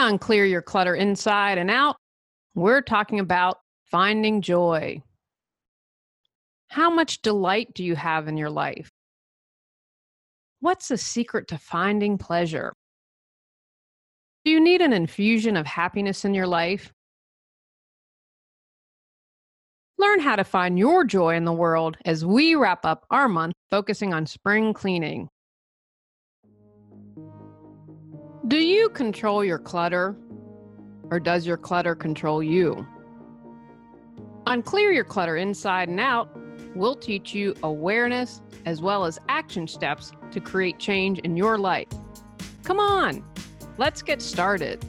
on Clear Your Clutter Inside and Out, we're talking about finding joy. How much delight do you have in your life? What's the secret to finding pleasure? Do you need an infusion of happiness in your life? Learn how to find your joy in the world as we wrap up our month focusing on spring cleaning. Do you control your clutter, or does your clutter control you? On Clear Your Clutter Inside and Out, we'll teach you awareness as well as action steps to create change in your life. Come on, let's get started.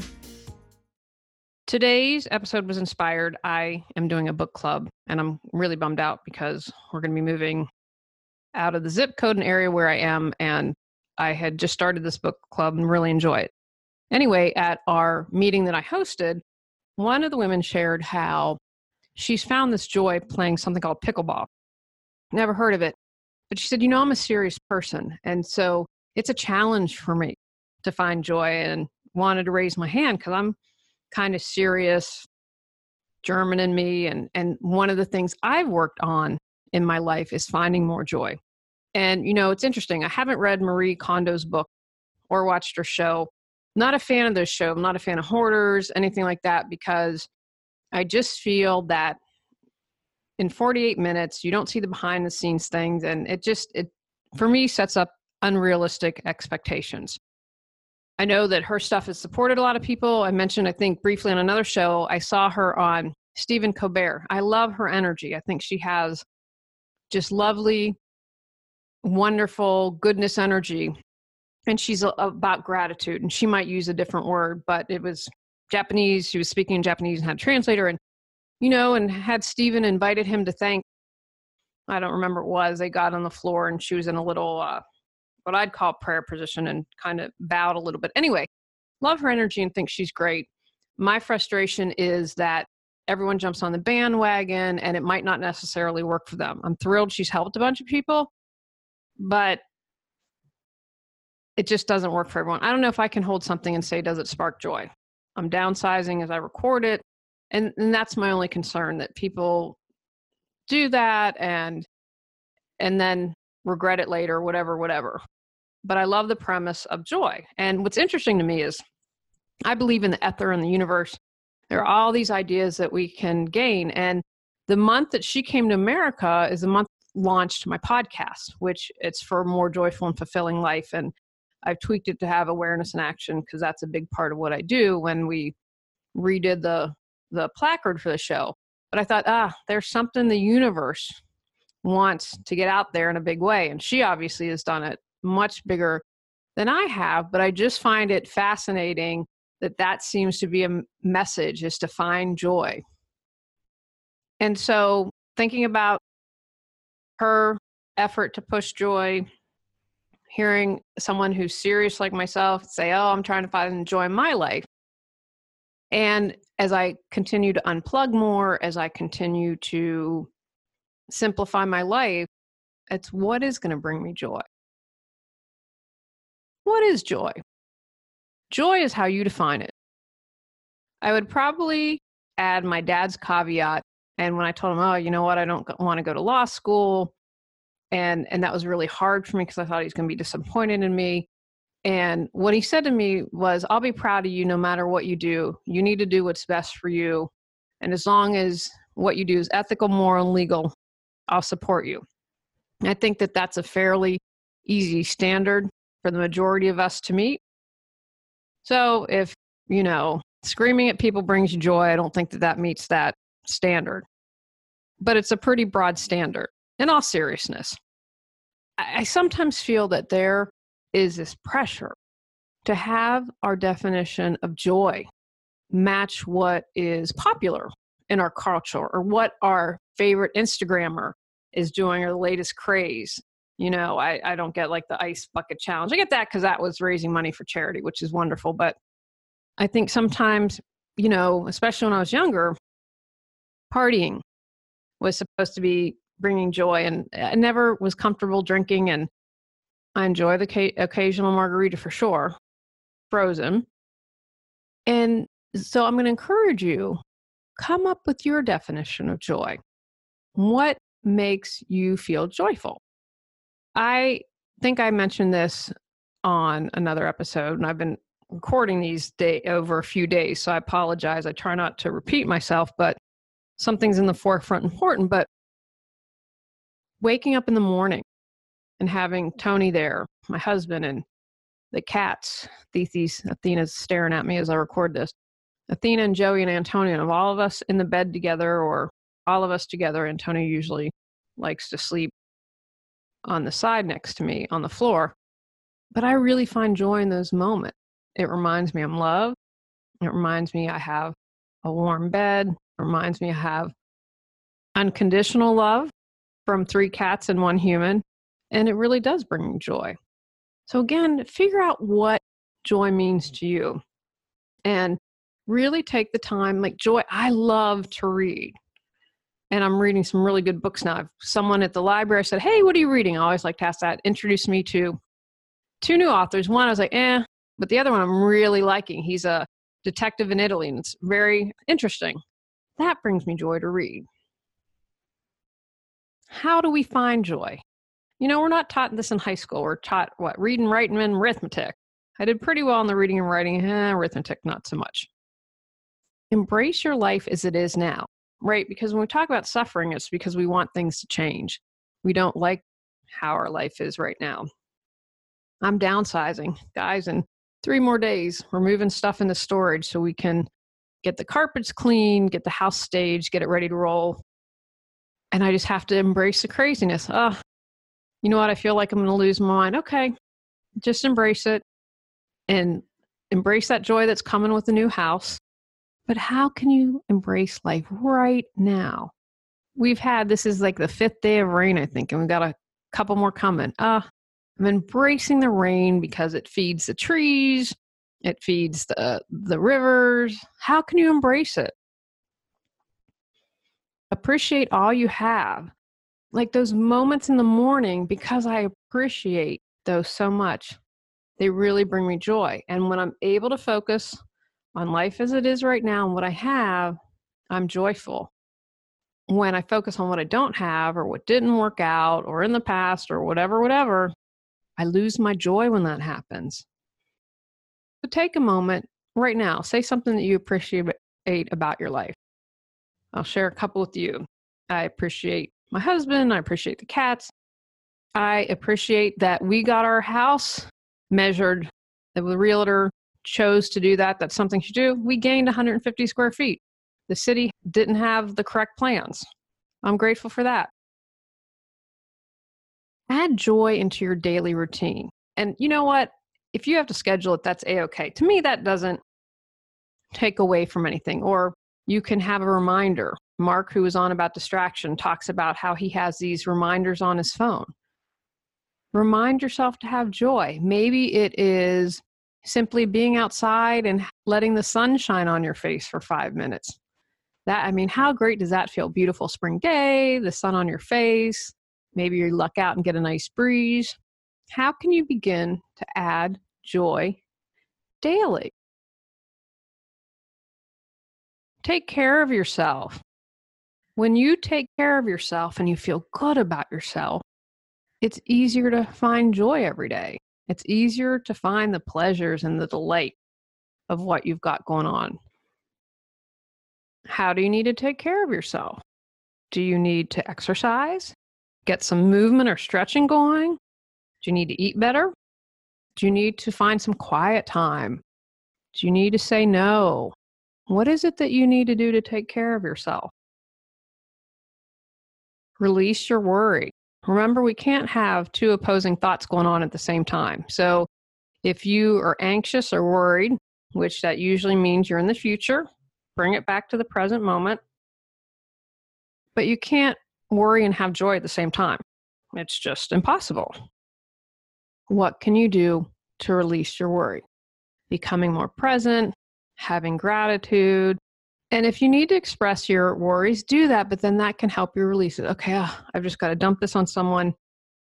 Today's episode was inspired. I am doing a book club, and I'm really bummed out because we're going to be moving out of the zip code and area where I am, and I had just started this book club and really enjoy it. Anyway, at our meeting that I hosted, one of the women shared how she's found this joy playing something called pickleball. Never heard of it, but she said, I'm a serious person, and so it's a challenge for me to find joy, and wanted to raise my hand because I'm kind of serious, German in me, and one of the things I've worked on in my life is finding more joy. And, it's interesting. I haven't read Marie Kondo's book or watched her show. Not a fan of this show. I'm not a fan of hoarders, anything like that, because I just feel that in 48 minutes, you don't see the behind the scenes things. And it for me, sets up unrealistic expectations. I know that her stuff has supported a lot of people. I mentioned, I think briefly on another show, I saw her on Stephen Colbert. I love her energy. I think she has just lovely, wonderful goodness energy. And she's about gratitude. And she might use a different word, but it was Japanese. She was speaking in Japanese and had a translator. And, and had Stephen invited him to thank, I don't remember what it was. They got on the floor and she was in a little, what I'd call prayer position, and kind of bowed a little bit. Anyway, love her energy and think she's great. My frustration is that everyone jumps on the bandwagon and it might not necessarily work for them. I'm thrilled she's helped a bunch of people, but it just doesn't work for everyone. I don't know if I can hold something and say, does it spark joy? I'm downsizing as I record it. And that's my only concern, that people do that and then regret it later, whatever. But I love the premise of joy. And what's interesting to me is I believe in the ether and the universe. There are all these ideas that we can gain. And the month that she came to America is the month launched my podcast, which it's for a more joyful and fulfilling life. And I've tweaked it to have awareness and action because that's a big part of what I do when we redid the placard for the show. But I thought, there's something the universe wants to get out there in a big way. And she obviously has done it much bigger than I have, but I just find it fascinating that seems to be a message, is to find joy. And so thinking about her effort to push joy, hearing someone who's serious like myself say, I'm trying to find joy in my life. And as I continue to unplug more, as I continue to simplify my life, it's what is going to bring me joy. What is joy? Joy is how you define it. I would probably add my dad's caveat. And when I told him, I don't want to go to law school. And that was really hard for me because I thought he was going to be disappointed in me. And what he said to me was, I'll be proud of you no matter what you do. You need to do what's best for you. And as long as what you do is ethical, moral, and legal, I'll support you. And I think that that's a fairly easy standard for the majority of us to meet. So if, screaming at people brings you joy, I don't think that meets that standard. But it's a pretty broad standard. In all seriousness, I sometimes feel that there is this pressure to have our definition of joy match what is popular in our culture or what our favorite Instagrammer is doing or the latest craze. I don't get like the ice bucket challenge. I get that because that was raising money for charity, which is wonderful. But I think sometimes, especially when I was younger, partying was supposed to be bringing joy, and I never was comfortable drinking, and I enjoy the occasional margarita for sure, frozen. And so I'm going to encourage you, come up with your definition of joy. What makes you feel joyful? I think I mentioned this on another episode, and I've been recording these over a few days, so I apologize. I try not to repeat myself, but something's in the forefront important. But waking up in the morning and having Tony there, my husband, and the cats, Athena's staring at me as I record this. Athena and Joey and Antonio, and all of us in the bed together, or all of us together. Antonio usually likes to sleep on the side next to me on the floor. But I really find joy in those moments. It reminds me I'm loved. It reminds me I have a warm bed. It reminds me I have unconditional love from 3 cats and 1 human. And it really does bring me joy. So again, figure out what joy means to you and really take the time. Like joy, I love to read. And I'm reading some really good books now. Someone at the library said, "Hey, what are you reading?" I always like to ask that. Introduced me to 2 new authors. One, I was like, but the other one I'm really liking. He's a detective in Italy, and it's very interesting. That brings me joy to read. How do we find joy? We're not taught this in high school. We're taught reading, writing, and arithmetic. I did pretty well in the reading and writing, arithmetic, not so much. Embrace your life as it is now, right? Because when we talk about suffering, it's because we want things to change. We don't like how our life is right now. I'm downsizing, guys, in 3 more days. We're moving stuff into storage so we can get the carpets clean, get the house staged, get it ready to roll. And I just have to embrace the craziness. You know what? I feel like I'm going to lose my mind. Okay, just embrace it and embrace that joy that's coming with the new house. But how can you embrace life right now? This is like the 5th day of rain, I think, and we've got a couple more coming. I'm embracing the rain because it feeds the trees. It feeds the rivers. How can you embrace it? Appreciate all you have. Like those moments in the morning, because I appreciate those so much, they really bring me joy. And when I'm able to focus on life as it is right now and what I have, I'm joyful. When I focus on what I don't have or what didn't work out or in the past or whatever, I lose my joy when that happens. So take a moment right now. Say something that you appreciate about your life. I'll share a couple with you. I appreciate my husband. I appreciate the cats. I appreciate that we got our house measured. The realtor chose to do that. That's something she do. We gained 150 square feet. The city didn't have the correct plans. I'm grateful for that. Add joy into your daily routine. And you know what? If you have to schedule it, that's A-okay. To me, that doesn't take away from anything. Or you can have a reminder. Mark, who was on about distraction, talks about how he has these reminders on his phone. Remind yourself to have joy. Maybe it is simply being outside and letting the sun shine on your face for 5 minutes. How great does that feel? Beautiful spring day, the sun on your face. Maybe you luck out and get a nice breeze. How can you begin to add joy daily? Take care of yourself. When you take care of yourself and you feel good about yourself, it's easier to find joy every day. It's easier to find the pleasures and the delight of what you've got going on. How do you need to take care of yourself? Do you need to exercise? Get some movement or stretching going? Do you need to eat better? Do you need to find some quiet time? Do you need to say no? What is it that you need to do to take care of yourself? Release your worry. Remember, we can't have 2 opposing thoughts going on at the same time. So if you are anxious or worried, which that usually means you're in the future, bring it back to the present moment. But you can't worry and have joy at the same time. It's just impossible. What can you do to release your worry? Becoming more present, having gratitude. And if you need to express your worries, do that, but then that can help you release it. Okay, I've just got to dump this on someone,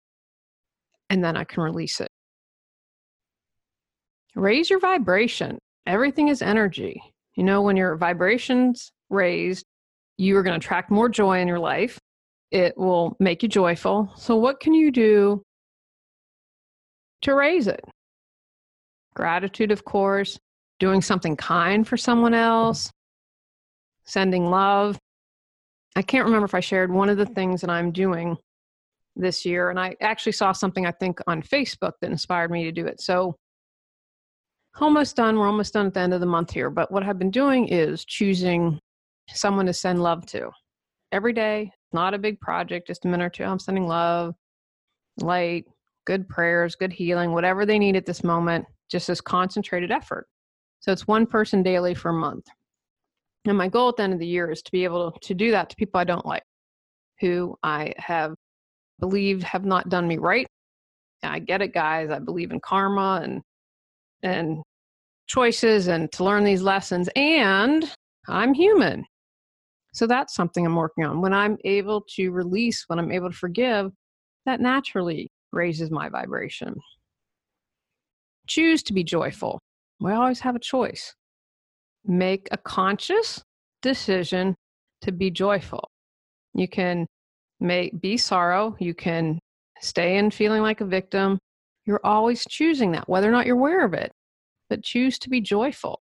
and then I can release it. Raise your vibration. Everything is energy. You know, when your vibrations raised, you are going to attract more joy in your life. It will make you joyful. So what can you do to raise it? Gratitude, of course, doing something kind for someone else, sending love. I can't remember if I shared one of the things that I'm doing this year, and I actually saw something, I think, on Facebook that inspired me to do it. So almost done. We're almost done at the end of the month here. But what I've been doing is choosing someone to send love to every day. Not a big project, just a minute or two. I'm sending love, light, good prayers, good healing, whatever they need at this moment, just this concentrated effort. So it's one person daily for a month. And my goal at the end of the year is to be able to do that to people I don't like, who I have believed have not done me right. I get it, guys. I believe in karma and choices and to learn these lessons. And I'm human. So that's something I'm working on. When I'm able to release, when I'm able to forgive, that naturally raises my vibration. Choose to be joyful. We always have a choice. Make a conscious decision to be joyful. You can be sorrow. You can stay in feeling like a victim. You're always choosing that, whether or not you're aware of it, but choose to be joyful.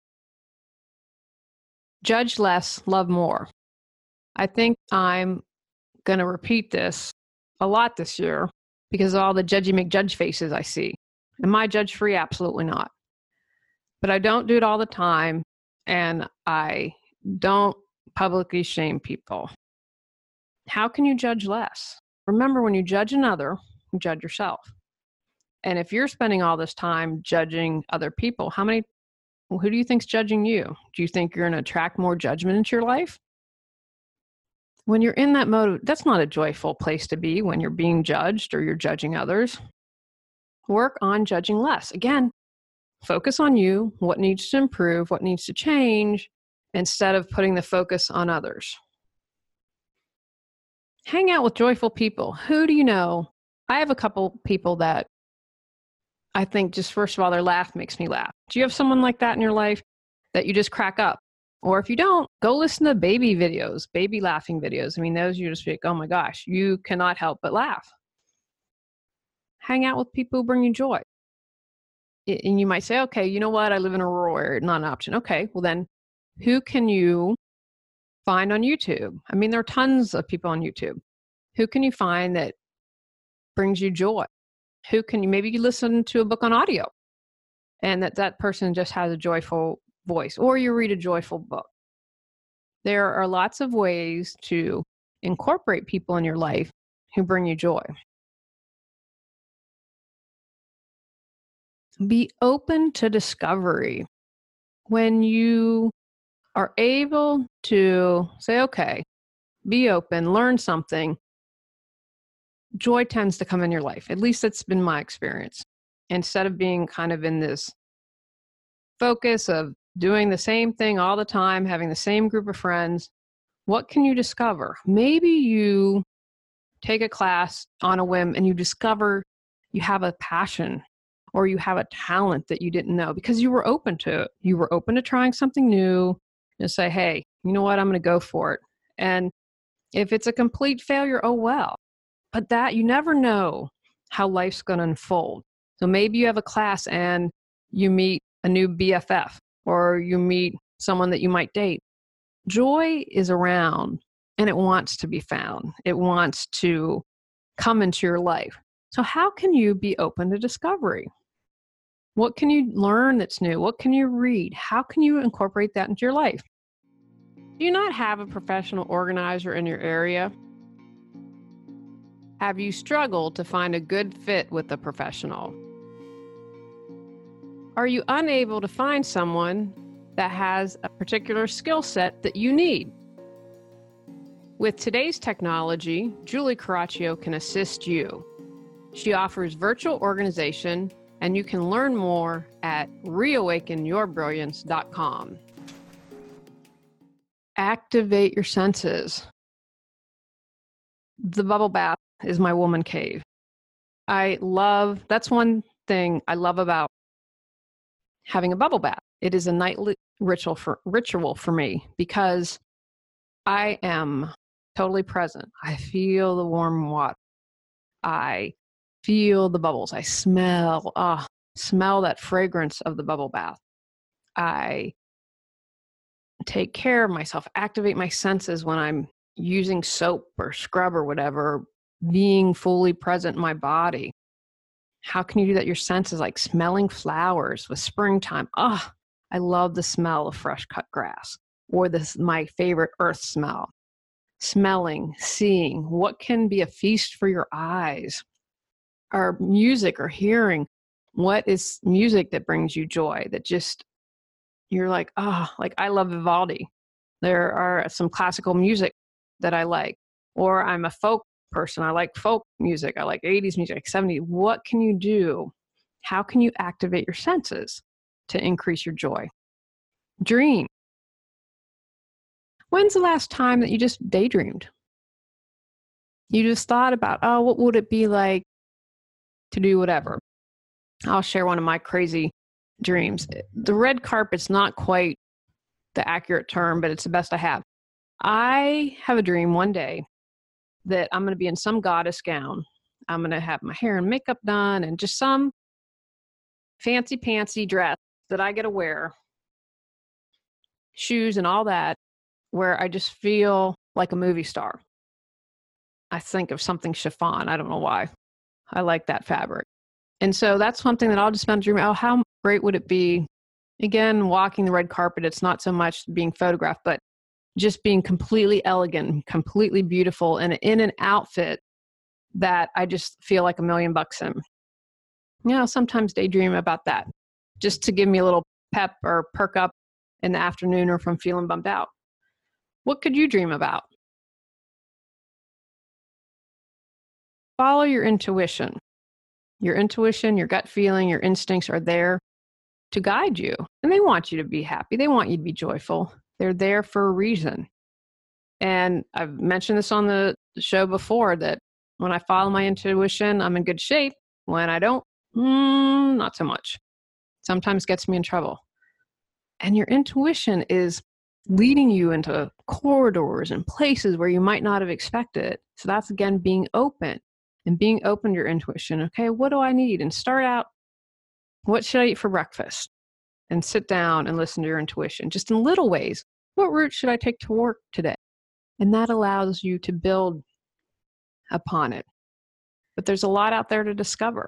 Judge less, love more. I think I'm going to repeat this a lot this year because of all the judgy McJudge faces I see. Am I judge free? Absolutely not. But I don't do it all the time, and I don't publicly shame people. How can you judge less? Remember, when you judge another, you judge yourself. And if you're spending all this time judging other people, who do you think's judging you? Do you think you're going to attract more judgment into your life? When you're in that mode, that's not a joyful place to be when you're being judged or you're judging others. Work on judging less. Again, focus on you, what needs to improve, what needs to change, instead of putting the focus on others. Hang out with joyful people. Who do you know? I have a couple people that I think just first of all, their laugh makes me laugh. Do you have someone like that in your life that you just crack up? Or if you don't, go listen to baby videos, baby laughing videos. I mean, those you just think, oh my gosh, you cannot help but laugh. Hang out with people who bring you joy. And you might say, okay, you know what? I live in a rural area, not an option. Okay, well then, who can you find on YouTube? I mean, there are tons of people on YouTube. Who can you find that brings you joy? Who can you, maybe you listen to a book on audio and that person just has a joyful voice, or you read a joyful book. There are lots of ways to incorporate people in your life who bring you joy. Be open to discovery. When you are able to say, okay, be open, learn something, joy tends to come in your life. At least that's been my experience. Instead of being kind of in this focus of doing the same thing all the time, having the same group of friends, what can you discover? Maybe you take a class on a whim and you discover you have a passion or you have a talent that you didn't know because you were open to it. You were open to trying something new and say, hey, you know what? I'm going to go for it. And if it's a complete failure, oh well. But that you never know how life's going to unfold. So maybe you have a class and you meet a new BFF or you meet someone that you might date. Joy is around and it wants to be found. It wants to come into your life. So how can you be open to discovery? What can you learn that's new? What can you read? How can you incorporate that into your life? Do you not have a professional organizer in your area? Have you struggled to find a good fit with a professional? Are you unable to find someone that has a particular skill set that you need? With today's technology, Julie Caraccio can assist you. She offers virtual organization, and you can learn more at reawakenyourbrilliance.com. Activate your senses. The bubble bath is my woman cave. That's one thing I love about having a bubble bath. It is a nightly ritual for me because I am totally present. I feel the warm water. I feel the bubbles. I smell that fragrance of the bubble bath. I take care of myself, activate my senses when I'm using soap or scrub or whatever, being fully present in my body. How can you do that? Your senses, like smelling flowers with springtime. I love the smell of fresh cut grass, or my favorite earth smell. Smelling, seeing, what can be a feast for your eyes? Or music or hearing. What is music that brings you joy, that just, you're like, like I love Vivaldi. There are some classical music that I like, or I'm a folk person. I like folk music. I like 80s music, like 70s. What can you do? How can you activate your senses to increase your joy? Dream. When's the last time that you just daydreamed? You just thought about, what would it be like to do whatever? I'll share one of my crazy dreams. The red carpet's not quite the accurate term, but it's the best I have. I have a dream one day that I'm going to be in some goddess gown. I'm going to have my hair and makeup done and just some fancy pantsy dress that I get to wear, shoes and all that, where I just feel like a movie star. I think of something chiffon. I don't know why. I like that fabric. And so that's something that I'll just spend dreaming, how great would it be? Again, walking the red carpet, it's not so much being photographed, but just being completely elegant, completely beautiful, and in an outfit that I just feel like $1,000,000 in. Sometimes daydream about that, just to give me a little pep or perk up in the afternoon or if I'm feeling bummed out. What could you dream about? Follow your intuition. Your intuition, your gut feeling, your instincts are there to guide you. And they want you to be happy. They want you to be joyful. They're there for a reason. And I've mentioned this on the show before, that when I follow my intuition, I'm in good shape. When I don't, not so much. Sometimes gets me in trouble. And your intuition is leading you into corridors and places where you might not have expected. So that's, again, being open. And being open to your intuition. Okay, what do I need? And start out, what should I eat for breakfast? And sit down and listen to your intuition, just in little ways. What route should I take to work today? And that allows you to build upon it. But there's a lot out there to discover.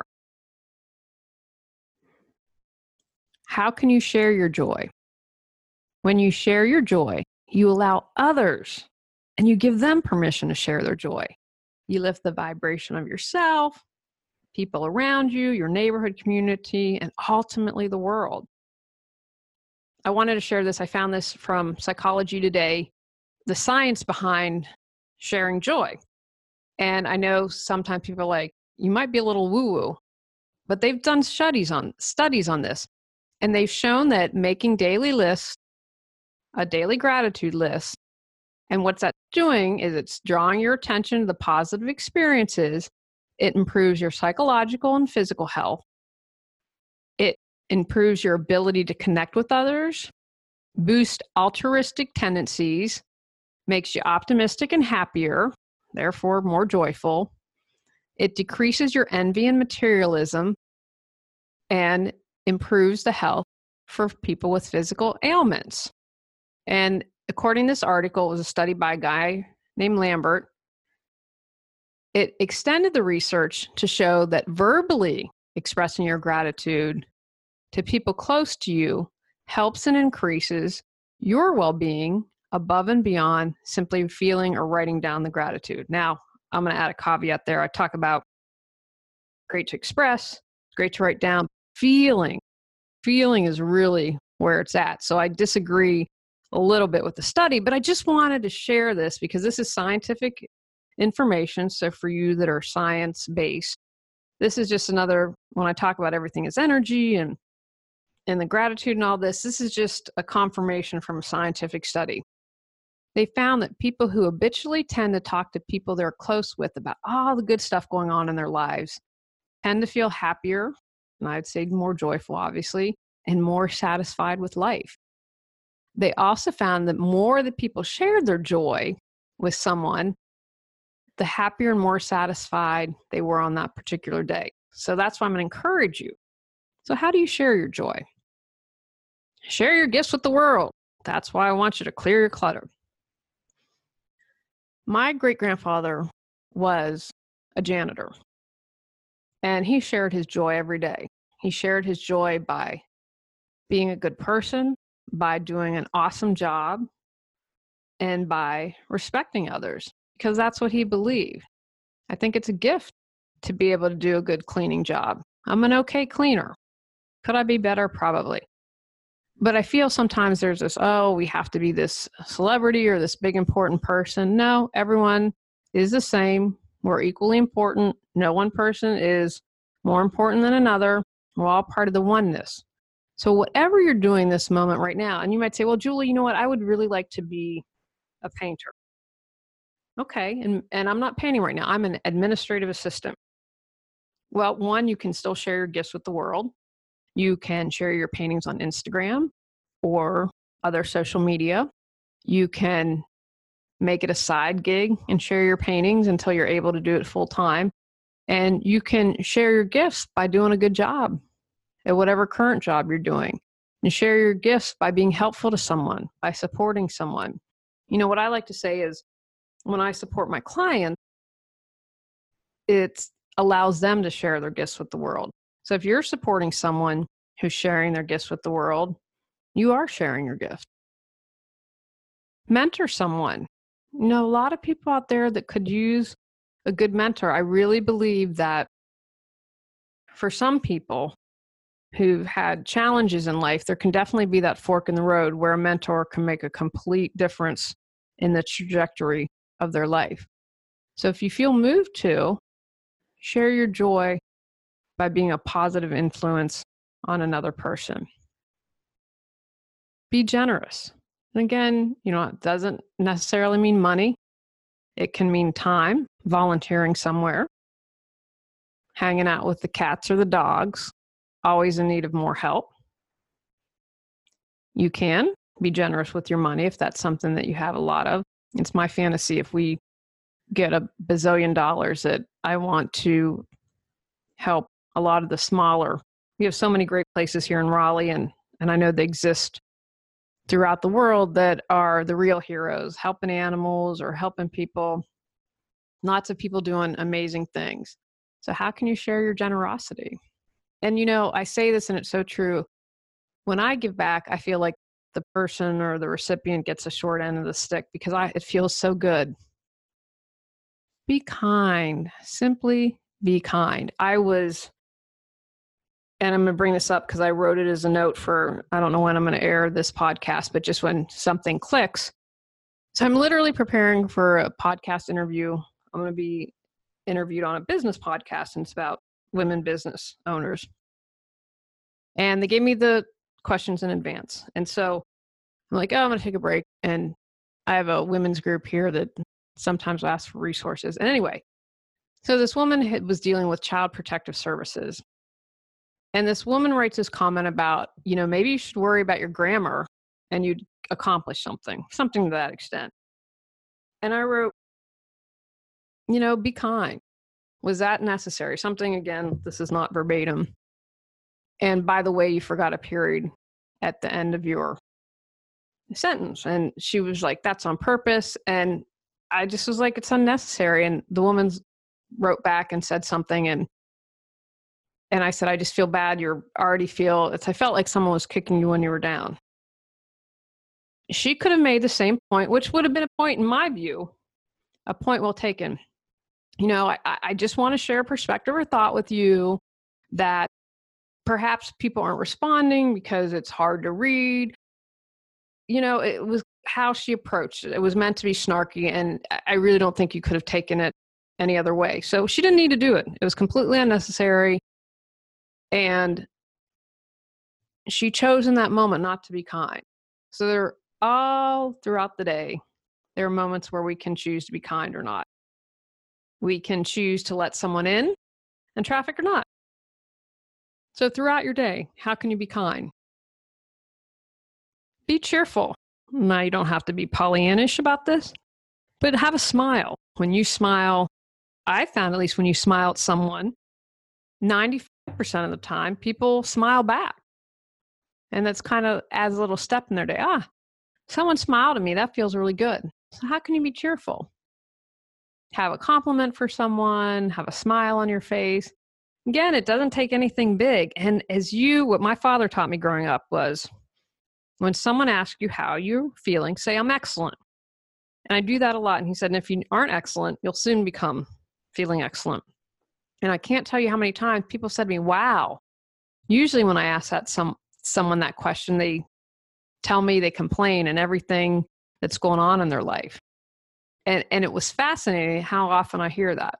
How can you share your joy? When you share your joy, you allow others and you give them permission to share their joy. You lift the vibration of yourself, people around you, your neighborhood community, and ultimately the world. I wanted to share this. I found this from Psychology Today, the science behind sharing joy. And I know sometimes people are like, you might be a little woo-woo, but they've done studies on this. And they've shown that making daily lists, a daily gratitude list, and what's that doing is it's drawing your attention to the positive experiences. It improves your psychological and physical health. It improves your ability to connect with others, boost altruistic tendencies, makes you optimistic and happier, therefore more joyful. It decreases your envy and materialism and improves the health for people with physical ailments. And according to this article, it was a study by a guy named Lambert. It extended the research to show that verbally expressing your gratitude to people close to you helps and increases your well-being above and beyond simply feeling or writing down the gratitude. Now, I'm going to add a caveat there. I talk about great to express, great to write down. Feeling is really where it's at. So I disagree a little bit with the study, but I just wanted to share this because this is scientific information. So for you that are science-based, this is just another, when I talk about everything is energy and the gratitude and all this, this is just a confirmation from a scientific study. They found that people who habitually tend to talk to people they're close with about all the good stuff going on in their lives tend to feel happier, and I'd say more joyful, obviously, and more satisfied with life. They also found that more that people shared their joy with someone, the happier and more satisfied they were on that particular day. So that's why I'm going to encourage you. So how do you share your joy? Share your gifts with the world. That's why I want you to clear your clutter. My great-grandfather was a janitor, and he shared his joy every day. He shared his joy by being a good person, by doing an awesome job, and by respecting others, because that's what he believed. I think it's a gift to be able to do a good cleaning job. I'm an okay cleaner. Could I be better? Probably. But I feel sometimes there's this, oh, we have to be this celebrity or this big important person. No, everyone is the same. We're equally important. No one person is more important than another. We're all part of the oneness. So whatever you're doing this moment right now, and you might say, well, Julie, you know what? I would really like to be a painter. Okay, and I'm not painting right now. I'm an administrative assistant. Well, one, you can still share your gifts with the world. You can share your paintings on Instagram or other social media. You can make it a side gig and share your paintings until you're able to do it full time. And you can share your gifts by doing a good job at whatever current job you're doing. And share your gifts by being helpful to someone, by supporting someone. You know, what I like to say is when I support my clients, it allows them to share their gifts with the world. So if you're supporting someone who's sharing their gifts with the world, you are sharing your gift. Mentor someone. You know, a lot of people out there that could use a good mentor. I really believe that for some people who've had challenges in life, there can definitely be that fork in the road where a mentor can make a complete difference in the trajectory of their life. So if you feel moved to, share your joy by being a positive influence on another person. Be generous. And again, you know, it doesn't necessarily mean money. It can mean time, volunteering somewhere, hanging out with the cats or the dogs, always in need of more help. You can be generous with your money if that's something that you have a lot of. It's my fantasy if we get $1 bazillion that I want to help a lot of the smaller. We have so many great places here in Raleigh, and I know they exist throughout the world that are the real heroes, helping animals or helping people. Lots of people doing amazing things. So how can you share your generosity? And, you know, I say this and it's so true. When I give back, I feel like the person or the recipient gets a short end of the stick because it feels so good. Be kind. Simply be kind. And I'm going to bring this up because I wrote it as a note for, I don't know when I'm going to air this podcast, but just when something clicks. So I'm literally preparing for a podcast interview. I'm going to be interviewed on a business podcast, and it's about women business owners. And they gave me the questions in advance. And so I'm like, oh, I'm going to take a break. And I have a women's group here that sometimes asks for resources. And anyway, so this woman was dealing with Child Protective Services. And this woman writes this comment about, you know, maybe you should worry about your grammar and you'd accomplish something to that extent. And I wrote, you know, be kind. Was that necessary? Something, again, this is not verbatim. And by the way, you forgot a period at the end of your sentence. And she was like, that's on purpose. And I just was like, it's unnecessary. And the woman wrote back and said something. And I said, I just feel bad. I felt like someone was kicking you when you were down. She could have made the same point, which would have been a point, in my view, a point well taken. You know, I just want to share a perspective or thought with you that perhaps people aren't responding because it's hard to read. You know, it was how she approached it. It was meant to be snarky, and I really don't think you could have taken it any other way. So she didn't need to do it. It was completely unnecessary. And she chose in that moment not to be kind. So they're all throughout the day, there are moments where we can choose to be kind or not. We can choose to let someone in and traffic or not. So throughout your day, how can you be kind? Be cheerful. Now, you don't have to be Pollyannish about this, but have a smile. When you smile, I found at least when you smile at someone, 95% of the time, people smile back. And that's kind of adds a little step in their day. Someone smiled at me. That feels really good. So how can you be cheerful? Have a compliment for someone, have a smile on your face. Again, it doesn't take anything big. And what my father taught me growing up was when someone asks you how you're feeling, say, I'm excellent. And I do that a lot. And he said, and if you aren't excellent, you'll soon become feeling excellent. And I can't tell you how many times people said to me, wow. Usually when I ask that someone that question, they tell me they complain and everything that's going on in their life. And it was fascinating how often I hear that.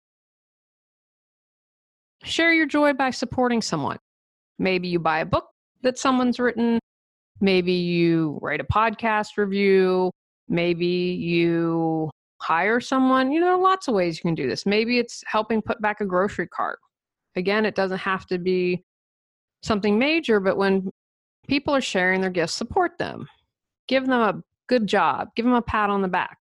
Share your joy by supporting someone. Maybe you buy a book that someone's written. Maybe you write a podcast review. Maybe you hire someone. Lots of ways you can do this. Maybe it's helping put back a grocery cart. Again, it doesn't have to be something major, but when people are sharing their gifts, support them. Give them a good job. Give them a pat on the back.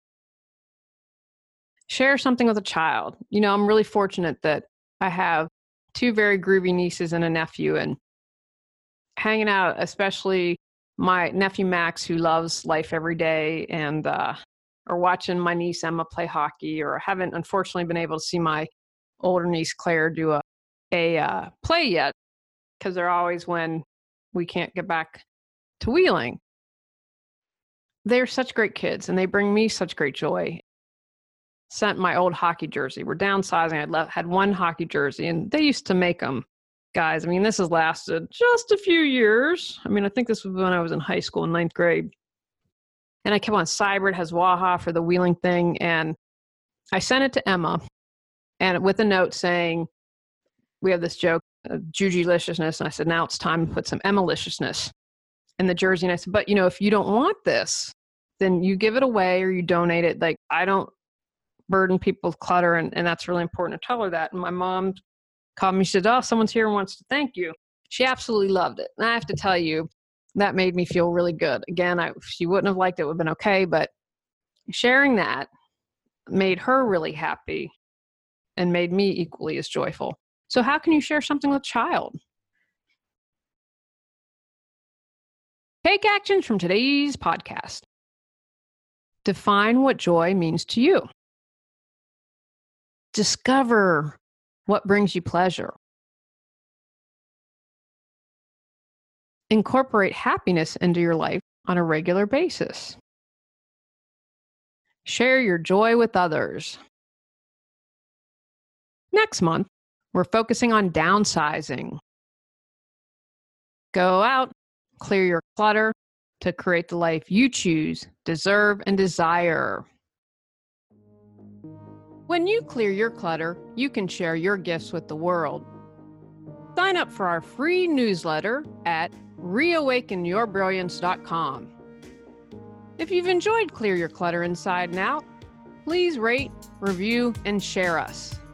Share something with a child. I'm really fortunate that I have 2 very groovy nieces and a nephew, and hanging out, especially my nephew Max, who loves life every day, and or watching my niece Emma play hockey, or haven't unfortunately been able to see my older niece Claire do a play yet, because they're always when we can't get back to Wheeling. They're such great kids, and they bring me such great joy. Sent my old hockey jersey. We're downsizing. I had one hockey jersey, and they used to make them. Guys, this has lasted just a few years. I think this was when I was in high school in 9th grade. And I kept on Cybert has Waha for the Wheeling thing. And I sent it to Emma, and with a note saying, we have this joke, Juju-liciousness. And I said, now it's time to put some Emma-liciousness in the jersey. And I said, but if you don't want this, then you give it away or you donate it. Like, I don't burden people with clutter. And that's really important to tell her that. And my mom called me. She said, oh, someone's here and wants to thank you. She absolutely loved it. And I have to tell you, that made me feel really good. Again, if she wouldn't have liked it, it would have been okay. But sharing that made her really happy and made me equally as joyful. So how can you share something with a child? Take actions from today's podcast. Define what joy means to you. Discover what brings you pleasure. Incorporate happiness into your life on a regular basis. Share your joy with others. Next month, we're focusing on downsizing. Go out, clear your clutter to create the life you choose, deserve, and desire. When you clear your clutter, you can share your gifts with the world. Sign up for our free newsletter at reawakenyourbrilliance.com. If you've enjoyed Clear Your Clutter Inside and Out, please rate, review, and share us.